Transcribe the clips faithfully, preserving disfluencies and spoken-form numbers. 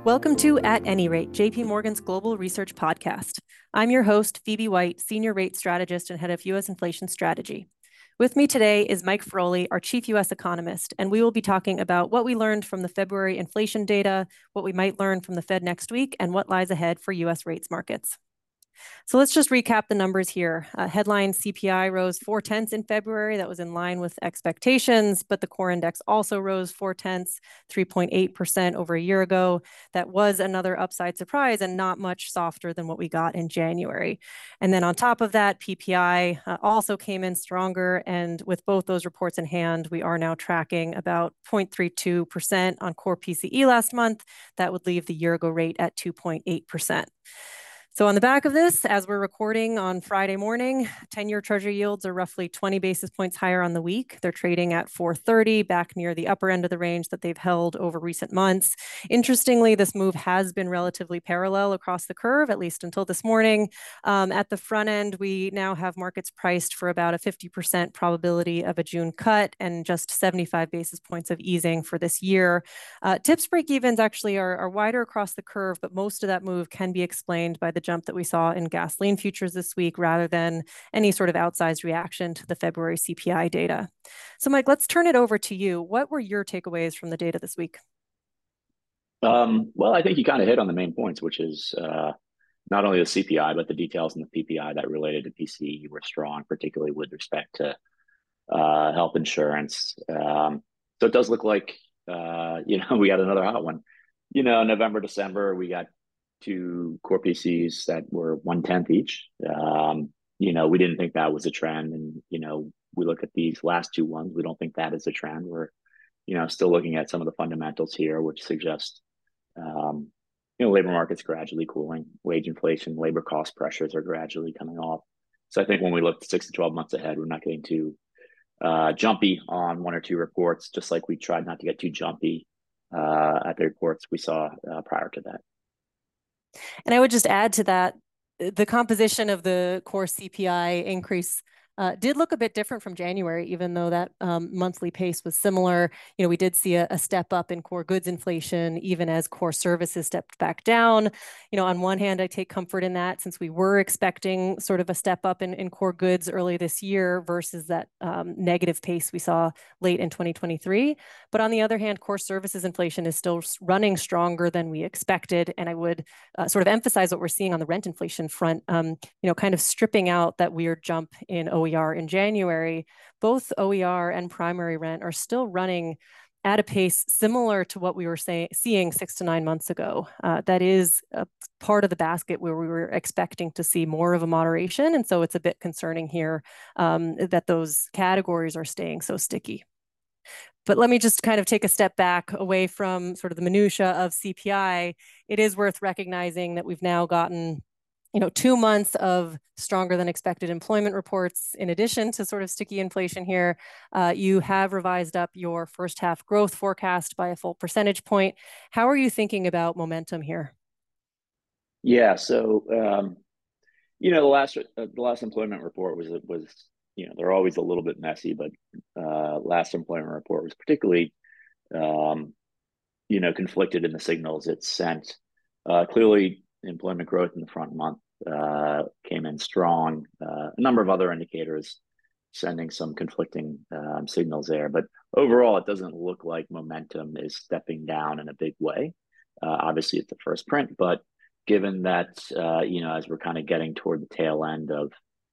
Welcome to At Any Rate, J P Morgan's Global Research Podcast. I'm your host, Phoebe White, Senior Rate Strategist and Head of U S Inflation Strategy. With me today is Mike Feroli, our Chief U S Economist, and we will be talking about what we learned from the February inflation data, what we might learn from the Fed next week, and what lies ahead for U S rates markets. So let's just recap the numbers here. Uh, headline C P I rose four tenths in February. That was in line with expectations, but the core index also rose four tenths, three point eight percent over a year ago. That was another upside surprise and not much softer than what we got in January. And then on top of that, P P I uh, also came in stronger. And with both those reports in hand, we are now tracking about zero point three two percent on core P C E last month. That would leave the year ago rate at two point eight percent. So on the back of this, as we're recording on Friday morning, ten-year Treasury yields are roughly twenty basis points higher on the week. They're trading at four thirty, back near the upper end of the range that they've held over recent months. Interestingly, this move has been relatively parallel across the curve, at least until this morning. Um, at the front end, we now have markets priced for about a fifty percent probability of a June cut and just seventy-five basis points of easing for this year. Uh, tips break-evens actually are, are wider across the curve, but most of that move can be explained by the jump that we saw in gasoline futures this week rather than any sort of outsized reaction to the February C P I data. So Mike, let's turn it over to you. What were your takeaways from the data this week? Um, well, I think you kind of hit on the main points, which is uh, not only the C P I, but the details in the P P I that related to P C E were strong, particularly with respect to uh, health insurance. Um, so it does look like, uh, you know, we got another hot one. You know, November, December, we got two core P Cs that were one tenth each. Um, you know, we didn't think that was a trend. And, you know, we look at these last two ones, we don't think that is a trend. We're, you know, still looking at some of the fundamentals here, which suggest, um, you know, labor markets gradually cooling, wage inflation, labor cost pressures are gradually coming off. So I think when we look six to twelve months ahead, we're not getting too uh, jumpy on one or two reports, just like we tried not to get too jumpy uh, at the reports we saw uh, prior to that. And I would just add to that, the composition of the core C P I increase uh, did look a bit different from January, even though that um, monthly pace was similar. You know, we did see a, a step up in core goods inflation, even as core services stepped back down. You know, on one hand, I take comfort in that since we were expecting sort of a step up in, in core goods early this year versus that um, negative pace we saw late in twenty twenty-three. But on the other hand, core services inflation is still running stronger than we expected. And I would uh, sort of emphasize what we're seeing on the rent inflation front, um, you know, kind of stripping out that weird jump in O E R in January. Both O E R and primary rent are still running at a pace similar to what we were say, seeing six to nine months ago. Uh, that is a part of the basket where we were expecting to see more of a moderation. And so it's a bit concerning here um, that those categories are staying so sticky. But let me just kind of take a step back away from sort of the minutia of C P I. It is worth recognizing that we've now gotten, you know, two months of stronger than expected employment reports. In addition to sort of sticky inflation here, uh, you have revised up your first half growth forecast by a full percentage point. How are you thinking about momentum here? Yeah, so um, you know, the last uh, the last employment report was was you know, they're always a little bit messy, but uh, last employment report was particularly um, you know, conflicted in the signals it sent. Uh, clearly, employment growth in the front month uh, came in strong. Uh, a number of other indicators sending some conflicting um, signals there, but overall, it doesn't look like momentum is stepping down in a big way. Uh, obviously, it's the first print, but given that uh, you know, as we're kind of getting toward the tail end of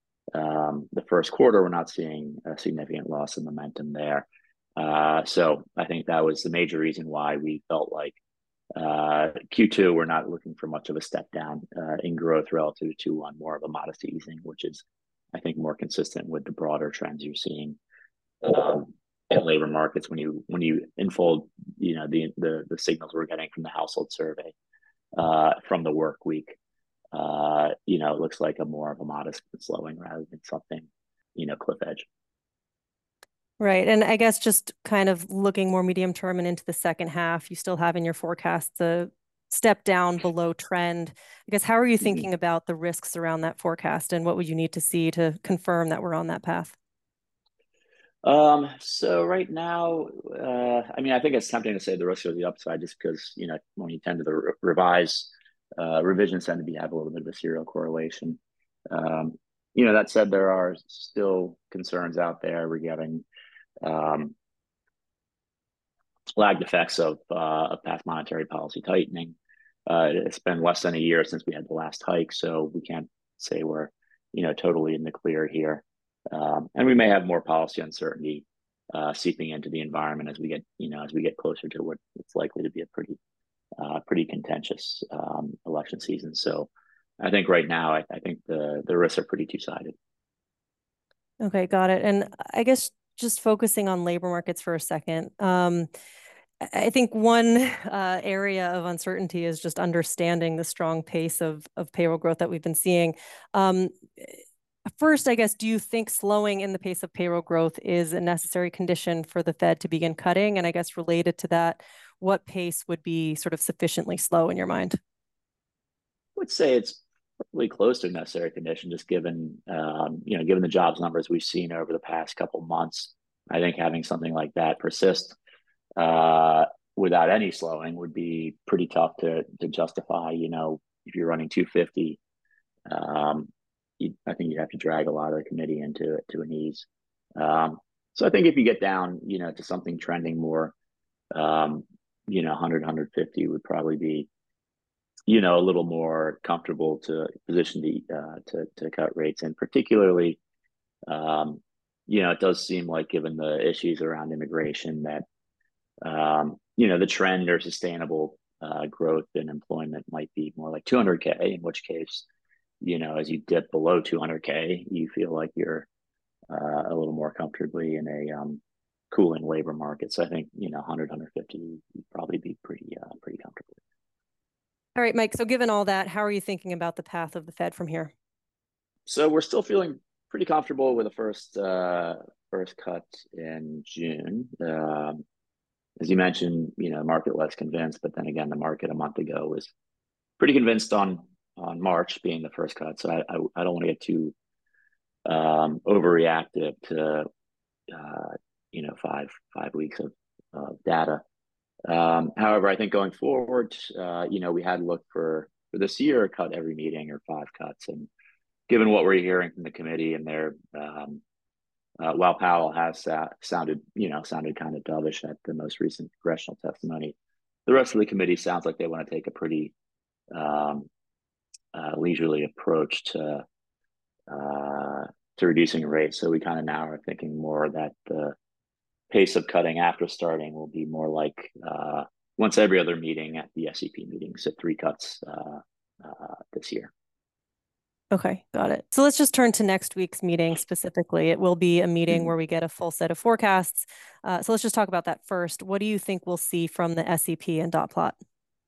um, the first quarter, we're not seeing a significant loss of momentum there. Uh, so I think that was the major reason why we felt like uh, Q two, we're not looking for much of a step down uh, in growth relative to Q one, more of a modest easing, which is, I think, more consistent with the broader trends you're seeing um, in labor markets when you when you unfold, you know, the the, the signals we're getting from the household survey, uh, from the work week. Uh, you know, it looks like a more of a modest slowing rather than something, you know, cliff edge. Right. And I guess just kind of looking more medium term and into the second half, you still have in your forecast the step down below trend. I guess, how are you Mm-hmm. thinking about the risks around that forecast and what would you need to see to confirm that we're on that path? Um, so right now, uh, I mean, I think it's tempting to say the risk or the upside just because, you know, when you tend to the re revise, uh, revisions tend to be have a little bit of a serial correlation. Um, you know, that said, there are still concerns out there regarding um, lagged effects of, uh, of past monetary policy tightening. Uh, it's been less than a year since we had the last hike, so we can't say we're, you know, totally in the clear here. Um, and we may have more policy uncertainty uh, seeping into the environment as we get, you know, as we get closer to what it's likely to be a pretty, uh, pretty contentious um, election season. So, I think right now, I, I think the the risks are pretty two sided. Okay, got it. And I guess just focusing on labor markets for a second. Um, I think one uh, area of uncertainty is just understanding the strong pace of of payroll growth that we've been seeing. Um, First, I guess, do you think slowing in the pace of payroll growth is a necessary condition for the Fed to begin cutting? And I guess related to that, what pace would be sort of sufficiently slow in your mind? Would say it's probably close to a necessary condition, just given um, you know, given the jobs numbers we've seen over the past couple months. I think having something like that persist uh, without any slowing would be pretty tough to to justify. You know, if you're running two fifty, um, you, I think you'd have to drag a lot of the committee into it to an ease. Um, so I think if you get down, you know, to something trending more, um, you know, one hundred, one fifty would probably be, you know, a little more comfortable to position the uh, to to cut rates, and particularly, um, you know, it does seem like given the issues around immigration that um, you know, the trend or sustainable uh, growth in employment might be more like two hundred K, in which case, you know, as you dip below two hundred K, you feel like you're uh, a little more comfortably in a um, cooling labor market. So I think, you know, one hundred, one fifty would probably be pretty uh, pretty comfortable. All right, Mike. So given all that, how are you thinking about the path of the Fed from here? So we're still feeling pretty comfortable with the first uh, first cut in June. Um, as you mentioned, you know, market less convinced, but then again, the market a month ago was pretty convinced on on March being the first cut. So I I, I don't want to get too um, overreactive to uh, you know, five five weeks of, of data. Um, however, I think going forward, uh, you know, we had looked for for this year cut every meeting or five cuts, and given what we're hearing from the committee and their um, uh, while Powell has uh, sounded, you know, sounded kind of dovish at the most recent congressional testimony, the rest of the committee sounds like they want to take a pretty um, uh, leisurely approach to uh, to reducing rates. So we kind of now are thinking more that the pace of cutting after starting will be more like uh, once every other meeting at the S E P meeting, so three cuts uh, uh, this year. Okay, got it. So let's just turn to next week's meeting specifically. It will be a meeting Mm-hmm. where we get a full set of forecasts. Uh, so let's just talk about that first. What do you think we'll see from the S E P and dot plot?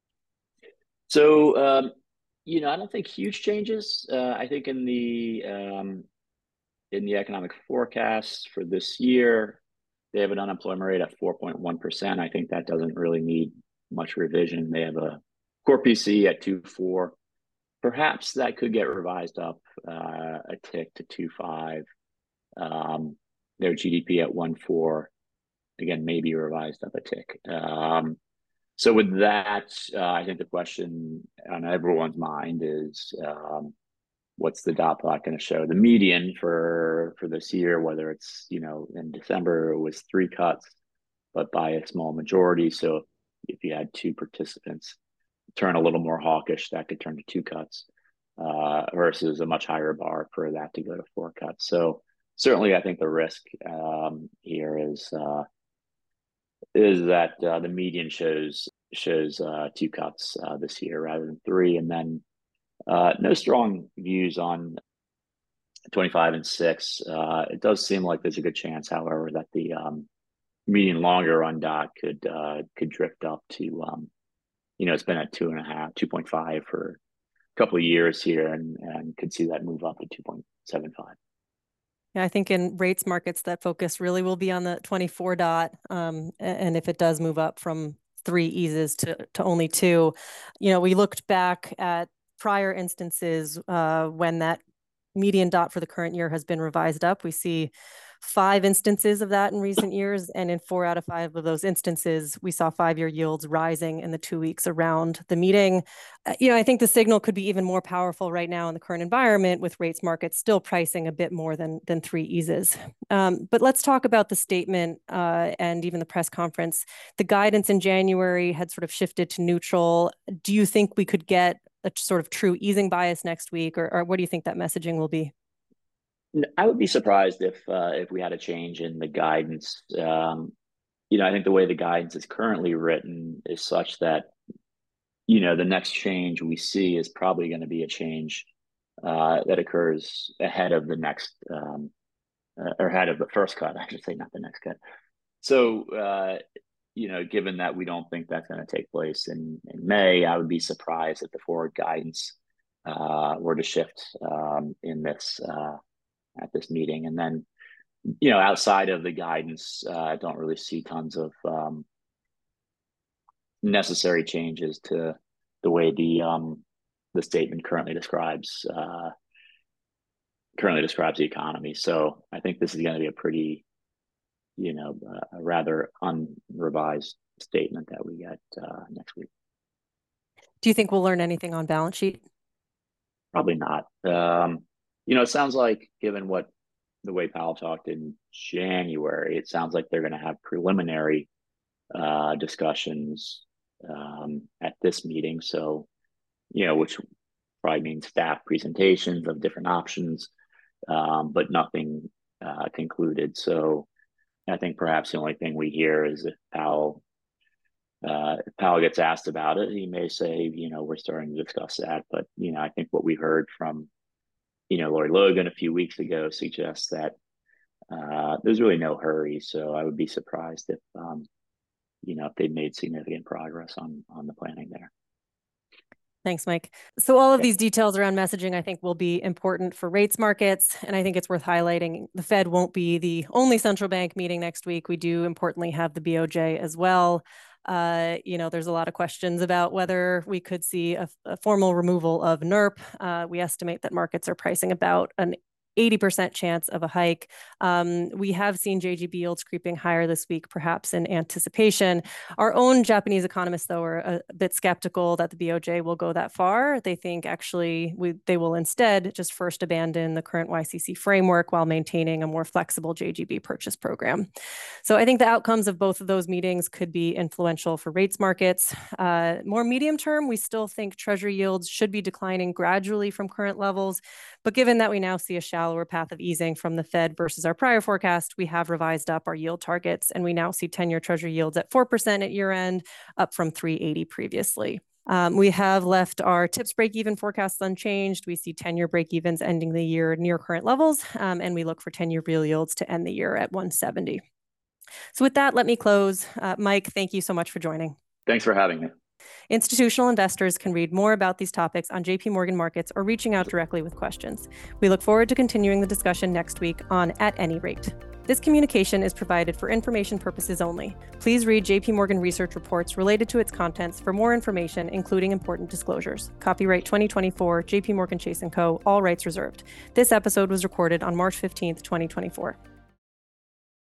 So, um, you know, I don't think huge changes. Uh, I think in the um, in the economic forecast for this year, they have an unemployment rate at four point one percent. I think that doesn't really need much revision. They have a core P C at two point four. Perhaps that could get revised up uh, a tick to two point five. Um, their G D P at one point four, again, maybe revised up a tick. Um, so with that, uh, I think the question on everyone's mind is um, what's the dot plot going to show? The median for for this year, whether it's, you know, in December it was three cuts, but by a small majority. So if you had two participants turn a little more hawkish, that could turn to two cuts uh, versus a much higher bar for that to go to four cuts. So certainly, I think the risk um, here is uh, is that uh, the median shows shows uh, two cuts uh, this year rather than three, and then uh, no strong views on twenty-five and six. Uh, it does seem like there's a good chance, however, that the um, median longer run dot could uh, could drift up to um, you know, it's been at two and a half, two point five for a couple of years here, and and could see that move up to two point seven five. Yeah, I think in rates markets, that focus really will be on the twenty-four dot. Um, and if it does move up from three eases to, to only two, you know, we looked back at prior instances uh, when that median dot for the current year has been revised up. We see five instances of that in recent years. And in four out of five of those instances, we saw five-year yields rising in the two weeks around the meeting. Uh, you know, I think the signal could be even more powerful right now in the current environment, with rates markets still pricing a bit more than, than three eases. Um, but let's talk about the statement uh, and even the press conference. The guidance in January had sort of shifted to neutral. Do you think we could get a sort of true easing bias next week, or, or what do you think that messaging will be? I would be surprised if uh, if we had a change in the guidance. Um, you know, I think the way the guidance is currently written is such that, you know, the next change we see is probably going to be a change uh, that occurs ahead of the next, um, uh, or ahead of the first cut, I should say, not the next cut. So, uh, you know, given that we don't think that's going to take place in, in May, I would be surprised if the forward guidance uh, were to shift um, in this uh, at this meeting. And then, you know, outside of the guidance, uh, I don't really see tons of um, necessary changes to the way the um, the statement currently describes uh, currently describes the economy. So I think this is going to be a pretty, you know, uh, a rather unrevised statement that we get uh, next week. Do you think we'll learn anything on balance sheet? Probably not. Um, you know, it sounds like, given what the way Powell talked in January, it sounds like they're going to have preliminary uh, discussions um, at this meeting. So, you know, which probably means staff presentations of different options, um, but nothing uh, concluded. So I think perhaps the only thing we hear is if Powell, uh, if Powell gets asked about it, he may say, you know, we're starting to discuss that. But, you know, I think what we heard from, you know, Lori Logan a few weeks ago suggests that uh, there's really no hurry. So I would be surprised if, um, you know, if they made significant progress on on the planning there. Thanks, Mike. So all of these details around messaging, I think, will be important for rates markets. And I think it's worth highlighting the Fed won't be the only central bank meeting next week. We do importantly have the B O J as well. Uh, you know, there's a lot of questions about whether we could see a, a formal removal of N E R P. Uh, we estimate that markets are pricing about an eighty percent chance of a hike. Um, we have seen J G B yields creeping higher this week, perhaps in anticipation. Our own Japanese economists, though, are a, a bit skeptical that the B O J will go that far. They think actually we, they will instead just first abandon the current Y C C framework while maintaining a more flexible J G B purchase program. So I think the outcomes of both of those meetings could be influential for rates markets. Uh, more medium term, we still think Treasury yields should be declining gradually from current levels. But given that we now see a shallower path of easing from the Fed versus our prior forecast, we have revised up our yield targets, and we now see ten-year Treasury yields at four percent at year end, up from three eighty previously. Um, we have left our TIPS break-even forecasts unchanged. We see ten-year break-evens ending the year near current levels, um, and we look for ten-year real yields to end the year at one seventy. So with that, let me close. Uh, Mike, thank you so much for joining. Thanks for having me. Institutional investors can read more about these topics on J P Morgan Markets or reaching out directly with questions. We look forward to continuing the discussion next week on At Any Rate. This communication is provided for information purposes only. Please read J P Morgan research reports related to its contents for more information, including important disclosures. Copyright twenty twenty-four, J P Morgan Chase and Co., all rights reserved. This episode was recorded on March fifteenth, twenty twenty-four.